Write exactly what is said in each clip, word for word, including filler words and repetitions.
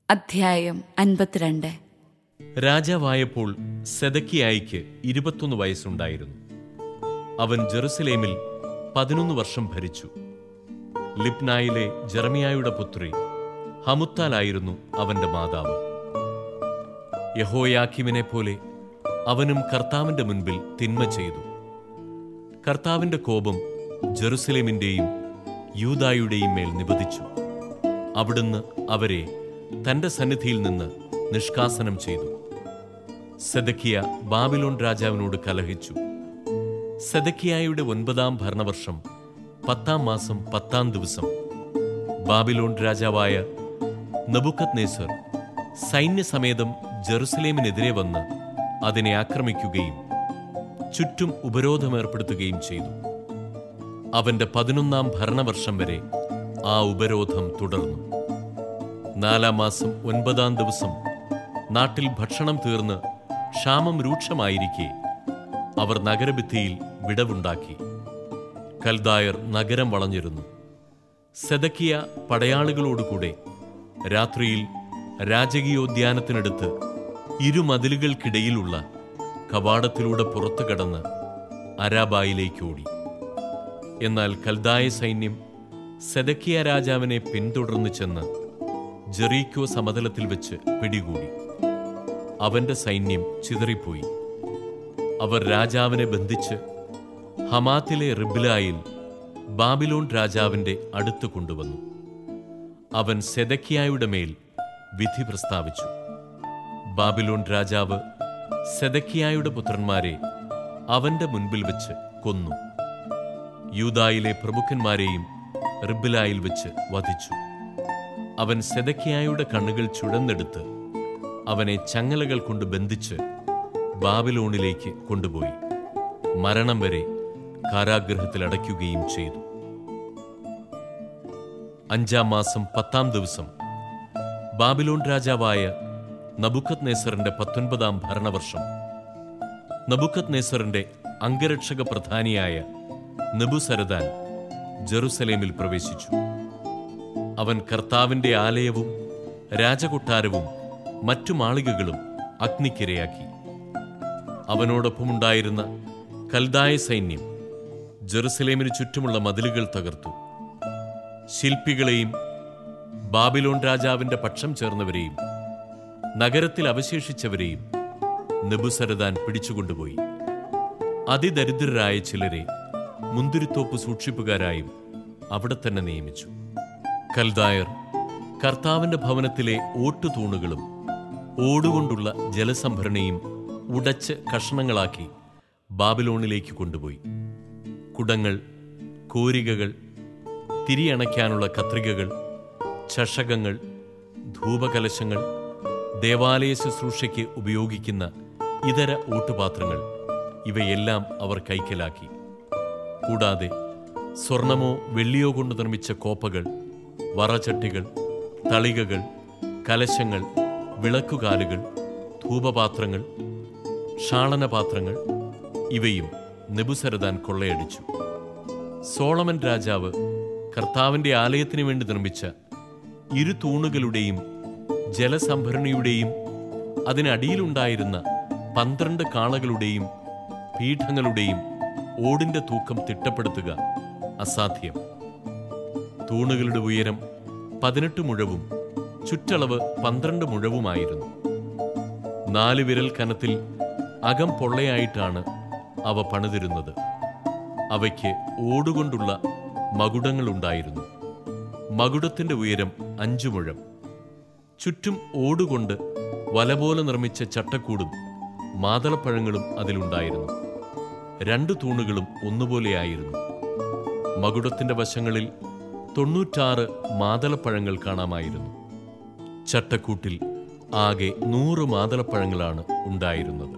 അധ്യായം അൻപത്തിരണ്ട്. രാജാവായപ്പോൾ സെദക്കിയായിക്ക് ഇരുപത്തൊന്ന് വയസ്സുണ്ടായിരുന്നു. അവൻ ജെറുസലേമിൽ പതിനൊന്ന് വർഷം ഭരിച്ചു. ലിബ്നായിലെ ജെറമിയായുടെ പുത്രി ഹമുത്താലായിരുന്നു അവന്റെ മാതാവ്. യഹോയാക്കീമിനെ പോലെ അവനും കർത്താവിന്റെ മുൻപിൽ തിന്മ ചെയ്തു. കർത്താവിന്റെ കോപം ജെറുസലേമിന്റെയും യൂദായുടെയും മേൽ നിപതിച്ചു. അവിടുന്ന് അവരെ തന്റെ സന്നിധിയിൽ നിന്ന് നിഷ്കാസനം ചെയ്തു. സെദക്കിയ ബാബിലോൺ രാജാവിനോട് കലഹിച്ചു. സെദക്കിയായുടെ ഒൻപതാം ഭരണവർഷം പത്താം മാസം പത്താം ദിവസം ബാബിലോൺ രാജാവായ നെബൂഖദ്നേസർ സൈന്യസമേതം ജെറുസലേമിനെതിരെ വന്ന് അതിനെ ആക്രമിക്കുകയും ചുറ്റും ഉപരോധമേർപ്പെടുത്തുകയും ചെയ്തു. അവന്റെ പതിനൊന്നാം ഭരണവർഷം വരെ ആ ഉപരോധം തുടർന്നു. നാലാം മാസം ഒൻപതാം ദിവസം നാട്ടിൽ ഭക്ഷണം തീർന്ന് ക്ഷാമം രൂക്ഷമായിരിക്കെ അവർ നഗരഭിത്തിയിൽ വിടവുണ്ടാക്കി. കൽദായർ നഗരം വളഞ്ഞിരുന്നു. സെദക്കിയ പടയാളികളോടുകൂടെ രാത്രിയിൽ രാജകീയോദ്യാനത്തിനടുത്ത് ഇരുമതിലുകൾക്കിടയിലുള്ള കവാടത്തിലൂടെ പുറത്തു കടന്ന് അരാബായിലേക്ക് ഓടി. എന്നാൽ കൽദായ സൈന്യം സെദക്കിയ രാജാവിനെ പിന്തുടർന്നു ചെന്ന് ജെറീക്കോ സമതലത്തിൽ വെച്ച് പിടികൂടി. അവന്റെ സൈന്യം ചിതറിപ്പോയി. അവർ രാജാവിനെ ബന്ധിച്ച് ഹമാത്തിലെ റിബ്ലായിൽ ബാബിലോൺ രാജാവിന്റെ അടുത്ത് കൊണ്ടുവന്നു. അവൻ സെദക്കിയായുടെ മേൽ വിധി പ്രസ്താവിച്ചു. ബാബിലോൺ രാജാവ് സെദക്കിയായുടെ പുത്രന്മാരെ അവന്റെ മുൻപിൽ വെച്ച് കൊന്നു. യൂദായിലെ പ്രമുഖന്മാരെയും റിബ്ലായിൽ വെച്ച് വധിച്ചു. അവൻ സെദക്കിയായുടെ കണ്ണുകൾ ചുഴന്നെടുത്ത് അവനെ ചങ്ങലകൾ കൊണ്ട് ബന്ധിച്ച് ബാബിലോണിലേക്ക് കൊണ്ടുപോയി മരണം വരെ കാരാഗൃഹത്തിൽ അടയ്ക്കുകയും ചെയ്തു. അഞ്ചാം മാസം പത്താം ദിവസം ബാബിലോൺ രാജാവായ നബൂഖദ്നേസറിന്റെ പത്തൊൻപതാം ഭരണവർഷം നബൂഖദ്നേസറിന്റെ അംഗരക്ഷക പ്രധാനിയായ നെബൂസരദാൻ ജെറുസലേമിൽ പ്രവേശിച്ചു. അവൻ കർത്താവിന്റെ ആലയവും രാജകൊട്ടാരവും മറ്റു മാളികകളും അഗ്നിക്കിരയാക്കി. അവനോടൊപ്പമുണ്ടായിരുന്ന കൽദായ സൈന്യം ജെറുസലേമിന് ചുറ്റുമുള്ള മതിലുകൾ തകർത്തു. ശില്പികളെയും ബാബിലോൺ രാജാവിന്റെ പക്ഷം ചേർന്നവരെയും നഗരത്തിൽ അവശേഷിച്ചവരെയും നെബൂസരദാൻ പിടിച്ചുകൊണ്ടുപോയി. അതിദരിദ്രരായ ചിലരെ മുന്തിരിത്തോപ്പ് സൂക്ഷിപ്പുകാരായും അവിടെ തന്നെ നിയമിച്ചു. കൽദായർ കർത്താവിന്റെ ഭവനത്തിലെ ഓട്ടുതൂണുകളും ഓടുകൊണ്ടുള്ള ജലസംഭരണിയും ഉടച്ച് കഷണങ്ങളാക്കി ബാബിലോണിലേക്ക് കൊണ്ടുപോയി. കുടങ്ങൾ, കോരികകൾ, തിരിയണയ്ക്കാനുള്ള കത്രികകൾ, ചഷകങ്ങൾ, ധൂപകലശങ്ങൾ, ദേവാലയ ശുശ്രൂഷയ്ക്ക് ഉപയോഗിക്കുന്ന ഇതര ഊട്ടുപാത്രങ്ങൾ ഇവയെല്ലാം അവർ കൈക്കലാക്കി. കൂടാതെ സ്വർണമോ വെള്ളിയോ കൊണ്ട് നിർമ്മിച്ച കോപ്പകൾ, വറചട്ടികൾ, തളികകൾ, കലശങ്ങൾ, വിളക്കുകാലുകൾ, ധൂപപാത്രങ്ങൾ, ഷാളനപാത്രങ്ങൾ ഇവയും നെബൂസരദാൻ കൊള്ളയടിച്ചു. സോളമൻ രാജാവ് കർത്താവിന്റെ ആലയത്തിനു വേണ്ടി നിർമ്മിച്ച ഇരു തൂണുകളുടെയും ജലസംഭരണിയുടെയും അതിനടിയിലുണ്ടായിരുന്ന പന്ത്രണ്ട് കാളകളുടെയും പീഠങ്ങളുടെയും ഓടിന്റെ തൂക്കം തിട്ടപ്പെടുത്തുക അസാധ്യം. തൂണുകളുടെ ഉയരം പതിനെട്ട് മുഴവും ചുറ്റളവ് പന്ത്രണ്ട് മുഴവുമായിരുന്നു. നാല് വിരൽ കനത്തിൽ അകം പൊള്ളയായിട്ടാണ് അവ പണിതിരുന്നത്. അവയ്ക്ക് ഓടുകൊണ്ടുള്ള മകുടങ്ങളുണ്ടായിരുന്നു. മകുടത്തിന്റെ ഉയരം അഞ്ചു മുഴം. ചുറ്റും ഓടുകൊണ്ട് വലപോലെ നിർമ്മിച്ച ചട്ടക്കൂടും മാതളപ്പഴങ്ങളും അതിലുണ്ടായിരുന്നു. രണ്ടു തൂണുകളും ഒന്നുപോലെയായിരുന്നു. മകുടത്തിന്റെ വശങ്ങളിൽ തൊണ്ണൂറ്റാറ് മാതളപ്പഴങ്ങൾ കാണാമായിരുന്നു. ചട്ടക്കൂട്ടിൽ ആകെ നൂറ് മാതളപ്പഴങ്ങളാണ് ഉണ്ടായിരുന്നത്.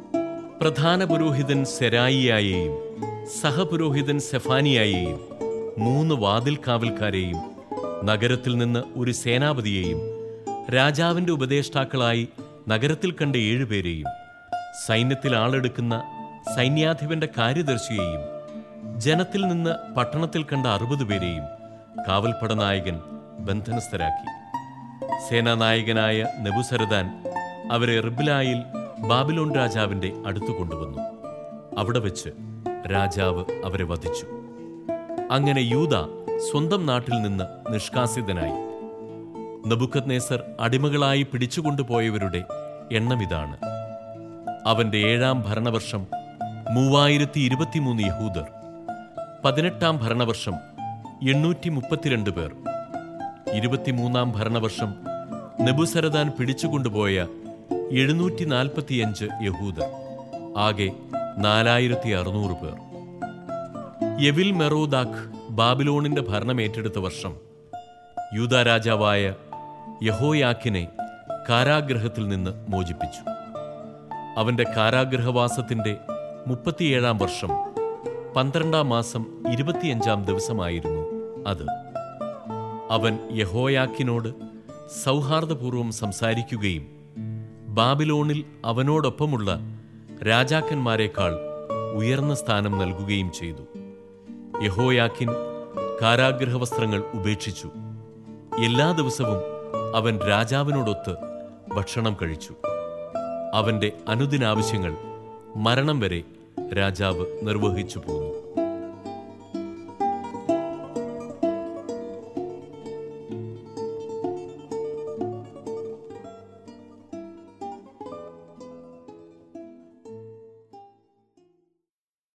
പ്രധാന പുരോഹിതൻ സെരായിയായെയും സഹപുരോഹിതൻ സെഫാനിയായെയും മൂന്ന് വാതിൽ കാവൽക്കാരെയും നഗരത്തിൽ നിന്ന് ഒരു സേനാപതിയെയും രാജാവിന്റെ ഉപദേഷ്ടാക്കളായി നഗരത്തിൽ കണ്ട ഏഴുപേരെയും സൈന്യത്തിൽ ആളെടുക്കുന്ന സൈന്യാധിപന്റെ കാര്യദർശിയെയും ജനത്തിൽ നിന്ന് പട്ടണത്തിൽ കണ്ട അറുപത് പേരെയും കാവൽപ്പടനായകൻ ബന്ധനസ്ഥരാക്കി. സേനാനായകനായ നെബൂസരദാൻ അവരെ റിബ്ലായിൽ ബാബിലോൺ രാജാവിന്റെ അടുത്തു കൊണ്ടുവന്നു. അവിടെ വെച്ച് രാജാവ് അവരെ വധിച്ചു. അങ്ങനെ യൂദ സ്വന്തം നാട്ടിൽ നിന്ന് നിഷ്കാസിതനായി. നെബൂഖദ്നേസർ അടിമകളായി പിടിച്ചുകൊണ്ടുപോയവരുടെ എണ്ണമിതാണ്. അവന്റെ ഏഴാം ഭരണവർഷം മൂവായിരത്തി ഇരുപത്തിമൂന്ന് യഹൂദർ, പതിനെട്ടാം ഭരണവർഷം എണ്ണൂറ്റി മുപ്പത്തിരണ്ട് പേർ, ഇരുപത്തിമൂന്നാം ഭരണവർഷം നെബൂസരദാൻ പിടിച്ചുകൊണ്ടുപോയ എഴുന്നൂറ്റി നാൽപ്പത്തിയഞ്ച് യഹൂദർ, ആകെ നാലായിരത്തി അറുന്നൂറ് പേർ. യെവിൽ മെറോദാഖ് ബാബിലോണിന്റെ ഭരണമേറ്റെടുത്ത വർഷം യൂദാ രാജാവായ യഹോയാക്കിനെ കാരാഗ്രഹത്തിൽ നിന്ന് മോചിപ്പിച്ചു. അവന്റെ കാരാഗ്രഹവാസത്തിന്റെ മുപ്പത്തിയേഴാം വർഷം പന്ത്രണ്ടാം മാസം ഇരുപത്തിയഞ്ചാം ദിവസമായിരുന്നു അത്. അവൻ യഹോയാക്കിനോട് സൗഹാർദ്ദപൂർവം സംസാരിക്കുകയും ബാബിലോണിൽ അവനോടൊപ്പമുള്ള രാജാക്കന്മാരെക്കാൾ ഉയർന്ന സ്ഥാനം നൽകുകയും ചെയ്തു. യഹോയാക്കിൻ കാരാഗ്രഹവസ്ത്രങ്ങൾ ഉപേക്ഷിച്ചു. എല്ലാ ദിവസവും അവൻ രാജാവിനോടൊത്ത് ഭക്ഷണം കഴിച്ചു. അവന്റെ അനുദിനാവശ്യങ്ങൾ മരണം വരെ രാജാവ് നിർവഹിച്ചു പോന്നു.